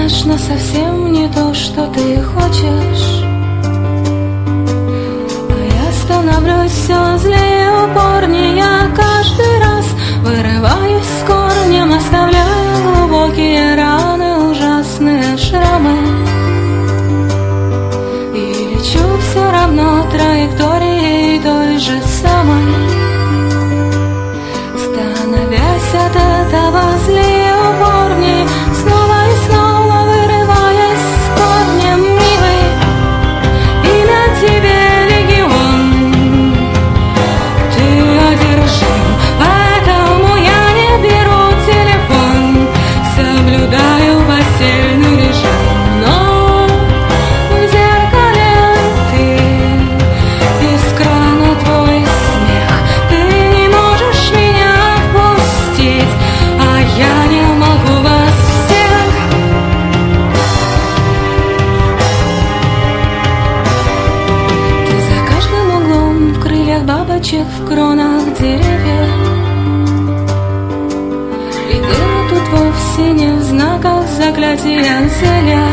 конечно, совсем не то, что ты хочешь. А я становлюсь все злее, упорнее. Каждый раз вырываюсь с корнем, оставляя глубокие раны, ужасные шрамы. И лечу все равно траекторией той же самой, становясь от этого злее, упорней, снова и снова вырываясь с корнем. Милый, имя тебе легион, ты одержим, поэтому я не беру телефон, соблюдаю постельный режим. Но в зеркале ты, из крана твой смех, ты не можешь меня отпустить, а я не могу вас всех. Ты за каждым углом, в крыльях бабочек, в кронах деревьев. И дело тут вовсе не в знаках заклятия зелья.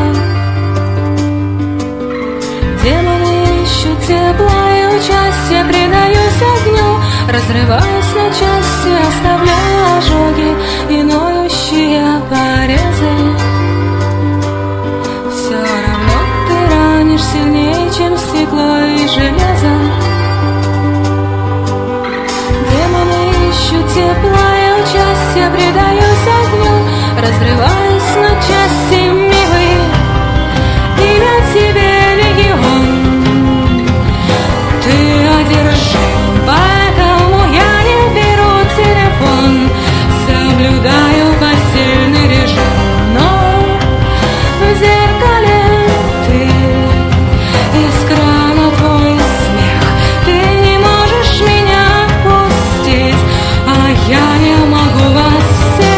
Демоны ищут тепла и участия, предаюсь огню, разрываясь на части, оставляя ожоги и ноющие порезы. Все равно ты ранишь сильнее, чем стекло и железо. Демоны ищут тепла и участия, предаюсь огню, разрываясь на части. Милый, имя тебе легион, ты одержим, поэтому я не беру телефон, соблюдаю постельный режим. Но в зеркале ты, из крана твой смех, ты не можешь меня отпустить, а я не могу вас всех.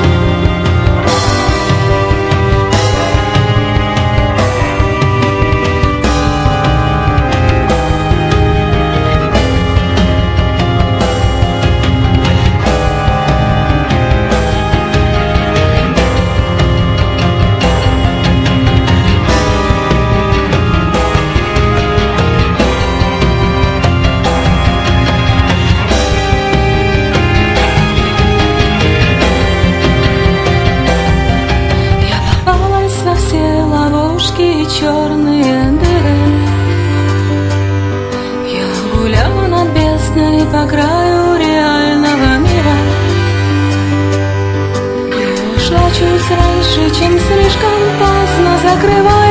Во все ловушки и черные дыры. Я гуляла над бездной по краю реального мира и ушла чуть раньше, чем слишком поздно, закрывая